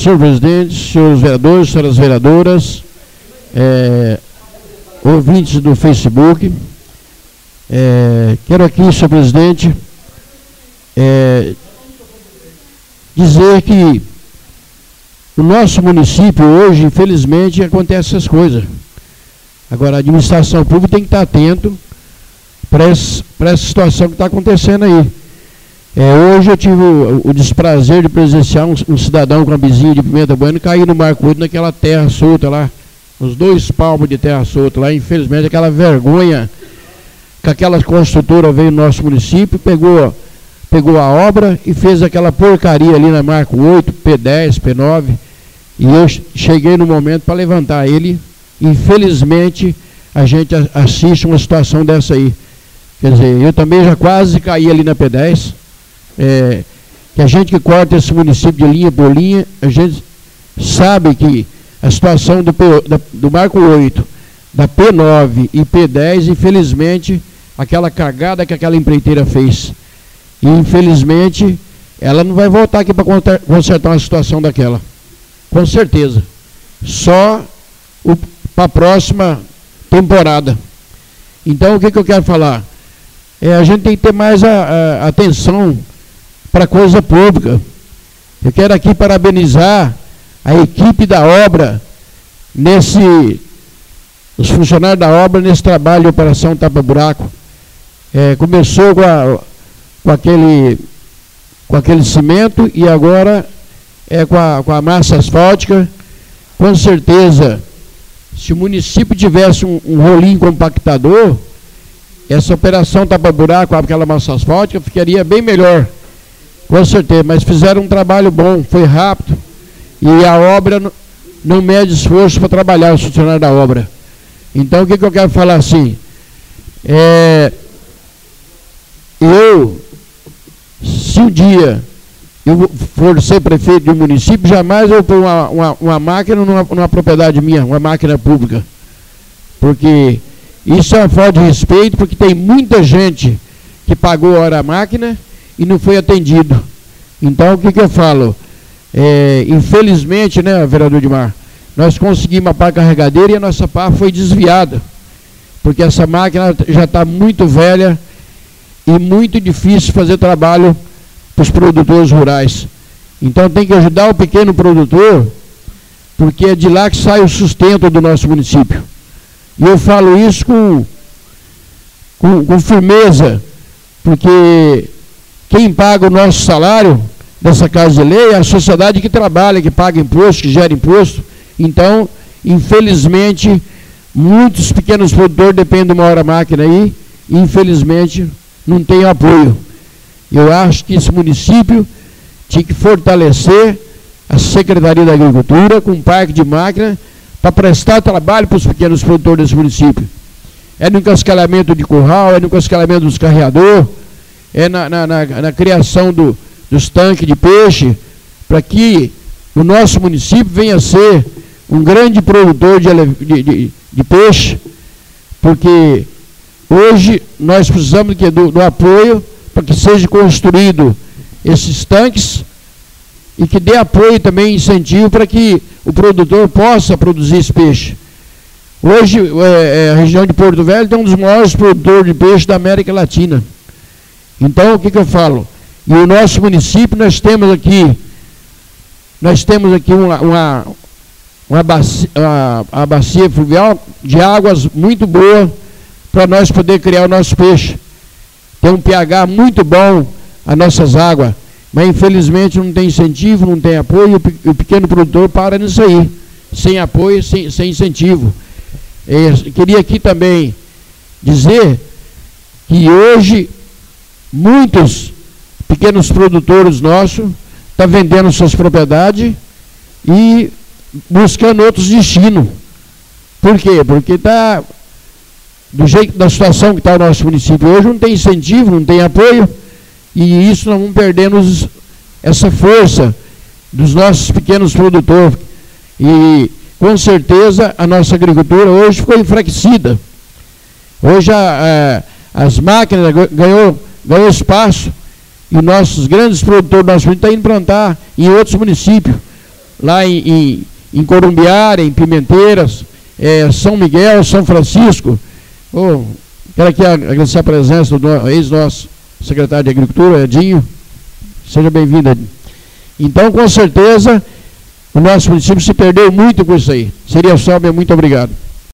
senhor presidente, senhores vereadores, senhoras vereadoras, ouvintes do Facebook, quero aqui, senhor presidente, dizer que no nosso município hoje, infelizmente, acontecem essas coisas. Agora, a administração pública tem que estar atento para essa situação que está acontecendo aí. Hoje eu tive o desprazer de presenciar um cidadão com uma vizinha de Pimenta Bueno cair no Marco 8 naquela terra solta lá, uns 2 palmos de terra solta lá. Infelizmente, aquela vergonha que aquela construtora veio no nosso município, pegou a obra e fez aquela porcaria ali na Marco 8, P10, P9, e eu cheguei no momento para levantar ele. Infelizmente, a gente assiste uma situação dessa aí. Quer dizer, eu também já quase caí ali na P10, que a gente que corta esse município de linha por linha, a gente sabe que a situação do Marco 8, da P9 e P10, infelizmente, aquela cagada que aquela empreiteira fez. E, infelizmente, ela não vai voltar aqui para consertar uma situação daquela. Com certeza. Só para a próxima temporada. Então, o que eu quero falar? A gente tem que ter mais atenção para a coisa pública. Eu quero aqui parabenizar a equipe da obra, os funcionários da obra nesse trabalho de operação tapa-buraco. Começou com aquele cimento e agora com a massa asfáltica. Com certeza, se o município tivesse um rolinho compactador, essa operação tapa-buraco com aquela massa asfáltica ficaria bem melhor, com certeza. Mas fizeram um trabalho bom, foi rápido, e a obra não mede esforço para trabalhar, os funcionários da obra. Então, o que eu quero falar assim? Se um dia eu for ser prefeito de um município, jamais eu vou pôr uma máquina numa propriedade minha, uma máquina pública. Porque isso é uma falta de respeito, porque tem muita gente que pagou a hora a máquina e não foi atendido. Então, o que eu falo? Infelizmente, né, vereador Edmar, nós conseguimos a pá carregadeira e a nossa pá foi desviada. Porque essa máquina já está muito velha e muito difícil fazer trabalho para os produtores rurais. Então tem que ajudar o pequeno produtor, porque é de lá que sai o sustento do nosso município. E eu falo isso com firmeza, porque quem paga o nosso salário dessa Casa de Lei é a sociedade que trabalha, que paga imposto, que gera imposto. Então, infelizmente, muitos pequenos produtores dependem de uma hora máquina aí, e infelizmente não tem apoio. Eu acho que esse município tinha que fortalecer a Secretaria da Agricultura com um parque de máquina para prestar trabalho para os pequenos produtores desse município. É no encascalhamento de curral, é no encascalhamento dos carreadores, é na criação dos tanques de peixe, para que o nosso município venha a ser um grande produtor de peixe, porque hoje nós precisamos do apoio para que seja construído esses tanques e que dê apoio também, incentivo para que o produtor possa produzir esse peixe. Hoje, a região de Porto Velho tem um dos maiores produtores de peixe da América Latina. Então, o que eu falo? E o nosso município, nós temos aqui uma bacia fluvial de águas muito boa para nós poder criar o nosso peixe. Tem um pH muito bom as nossas águas, mas infelizmente não tem incentivo, não tem apoio, e o pequeno produtor para nisso aí, sem apoio, sem incentivo. Queria aqui também dizer que hoje muitos pequenos produtores nossos estão vendendo suas propriedades e buscando outros destinos. Por quê? Porque está do jeito da situação que está o nosso município hoje, não tem incentivo, não tem apoio, e isso nós vamos perdendo essa força dos nossos pequenos produtores. E com certeza a nossa agricultura hoje ficou enfraquecida. Hoje as máquinas ganhou espaço, e nossos grandes produtores do nosso município estão indo plantar em outros municípios. lá em Corumbiara, em Pimenteiras, São Miguel, São Francisco. Quero aqui agradecer a presença do ex-nosso secretário de Agricultura, Edinho. Seja bem-vindo, Edinho. Então, com certeza, o nosso município se perdeu muito com isso aí. Seria só, muito obrigado.